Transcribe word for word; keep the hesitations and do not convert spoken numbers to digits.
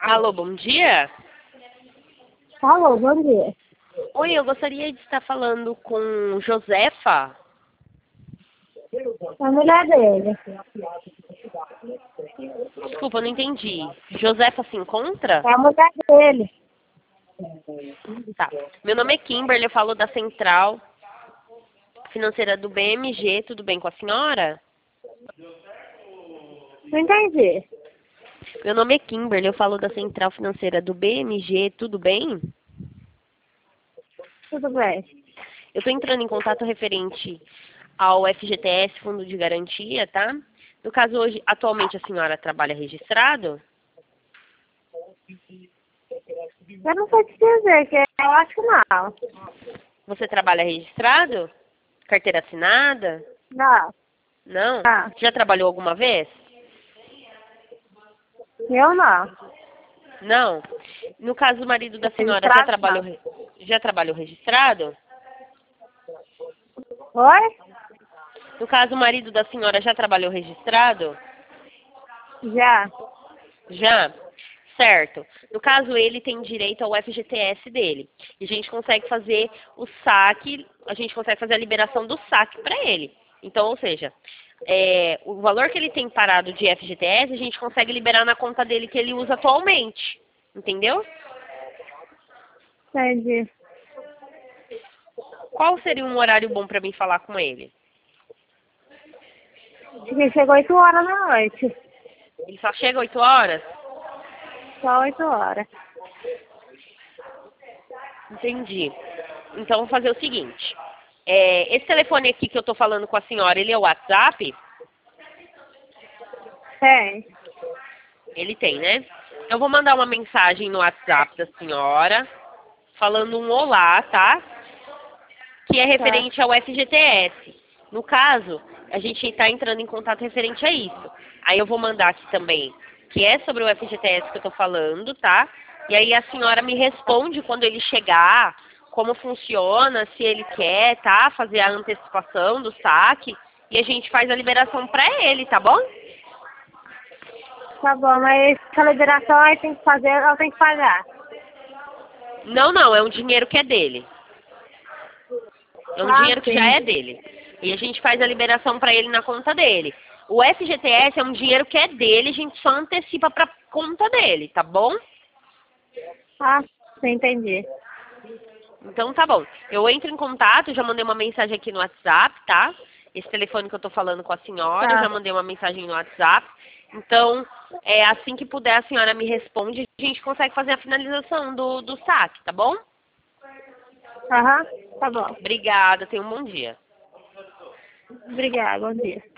Alô, bom dia. Alô, bom dia. Oi, eu gostaria de estar falando com Josefa. É a mulher dele. Desculpa, eu não entendi. Josefa se encontra? É a mulher dele. Tá. Meu nome é Kimberly, eu falo da Central Financeira do B M G. Tudo bem com a senhora? Não entendi. Meu nome é Kimberly, eu falo da Central Financeira do B M G. Tudo bem? Tudo bem. Eu estou entrando em contato referente ao F G T S, Fundo de Garantia, tá? No caso, hoje, atualmente a senhora trabalha registrado? Eu não sei te dizer, que eu acho que não. Você trabalha registrado? Carteira assinada? Não. Não? Não. Já trabalhou alguma vez? Eu não. Não? No caso, o marido da senhora já Registrado, trabalhou, não. re- já trabalhou registrado? Oi? No caso, o marido da senhora já trabalhou registrado? Já. Já? Certo. No caso, ele tem direito ao F G T S dele. E a gente consegue fazer o saque, a gente consegue fazer a liberação do saque para ele. Então, ou seja, é, o valor que ele tem parado de F G T S, a gente consegue liberar na conta dele que ele usa atualmente. Entendeu? Entendi. Qual seria um horário bom para mim falar com ele? Porque chegou oito horas da noite. Ele só chega oito horas? Só oito horas. Entendi. Então, vou fazer o seguinte. É, esse telefone aqui que eu tô falando com a senhora, ele é o WhatsApp? Tem. Ele tem, né? Eu vou mandar uma mensagem no WhatsApp da senhora, falando um olá, tá? Que é Tá. referente ao F G T S. No caso, a gente está entrando em contato referente a isso. Aí eu vou mandar aqui também, que é sobre o F G T S que eu tô falando, tá? E aí a senhora me responde quando ele chegar, como funciona, se ele quer, tá? Fazer a antecipação do saque. E a gente faz a liberação pra ele, tá bom? Tá bom, mas essa liberação aí tem que fazer, eu tenho que pagar. Não, não, é um dinheiro que é dele. É um Ah, dinheiro que já sim. é dele. E a gente faz a liberação para ele na conta dele. O F G T S é um dinheiro que é dele, a gente só antecipa para conta dele, tá bom? Ah, sim, entendi. Então tá bom. Eu entro em contato, já mandei uma mensagem aqui no WhatsApp, tá? Esse telefone que eu tô falando com a senhora, eu já Tá. mandei uma mensagem no WhatsApp. Então, é assim que puder, a senhora me responde, a gente consegue fazer a finalização do, do saque, tá bom? Aham, tá bom. Obrigada, tenha um bom dia. Obrigada, bom dia.